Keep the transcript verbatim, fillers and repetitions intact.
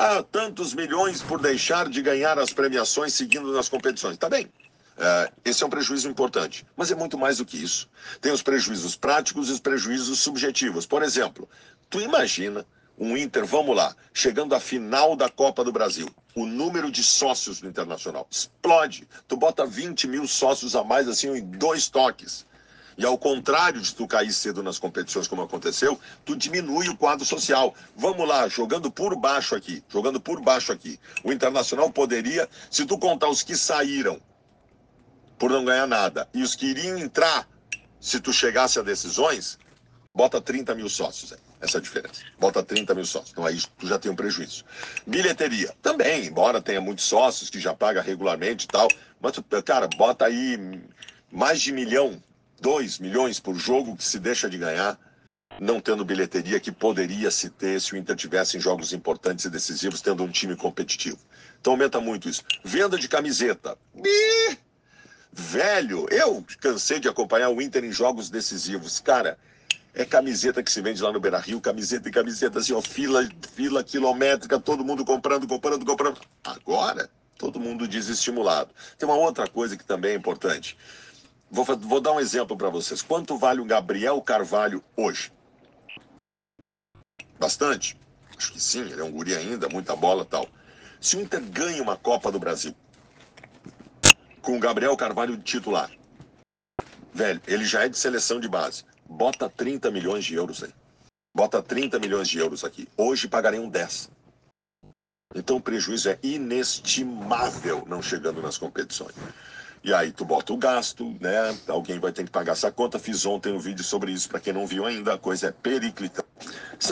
Ah, tantos milhões por deixar de ganhar as premiações seguindo nas competições. Tá bem. Uh, esse é um prejuízo importante, mas é muito mais do que isso. Tem os prejuízos práticos e os prejuízos subjetivos. Por exemplo, tu imagina um Inter, vamos lá, chegando à final da Copa do Brasil, o número de sócios no Internacional explode. Tu bota vinte mil sócios a mais assim em dois toques. E ao contrário de tu cair cedo nas competições como aconteceu, tu diminui o quadro social. Vamos lá, jogando por baixo aqui, jogando por baixo aqui. O Internacional poderia, se tu contar os que saíram por não ganhar nada, e os que iriam entrar, se tu chegasse a decisões, bota trinta mil sócios aí. Essa é a diferença. Bota trinta mil sócios. Então aí tu já tem um prejuízo. Bilheteria, também, embora tenha muitos sócios que já pagam regularmente e tal, mas, cara, bota aí mais de milhão, dois milhões por jogo que se deixa de ganhar, não tendo bilheteria que poderia se ter se o Inter tivesse em jogos importantes e decisivos, tendo um time competitivo. Então aumenta muito isso. Venda de camiseta. Ih! Velho, eu cansei de acompanhar o Inter em jogos decisivos. Cara, é camiseta que se vende lá no Beira-Rio, camiseta e camiseta, assim, ó, fila, fila quilométrica, todo mundo comprando, comprando, comprando. Agora, todo mundo desestimulado. Tem uma outra coisa que também é importante. Vou, vou dar um exemplo para vocês. Quanto vale o Gabriel Carvalho hoje? Bastante? Acho que sim, ele é um guri ainda, muita bola e tal. Se o Inter ganha uma Copa do Brasil com o Gabriel Carvalho de titular, velho, ele já é de seleção de base. Bota trinta milhões de euros aí. Bota trinta milhões de euros aqui. Hoje pagariam dez. Então o prejuízo é inestimável não chegando nas competições. E aí tu bota o gasto, né? Alguém vai ter que pagar essa conta. Fiz ontem um vídeo sobre isso, para quem não viu ainda. A coisa é periclitante.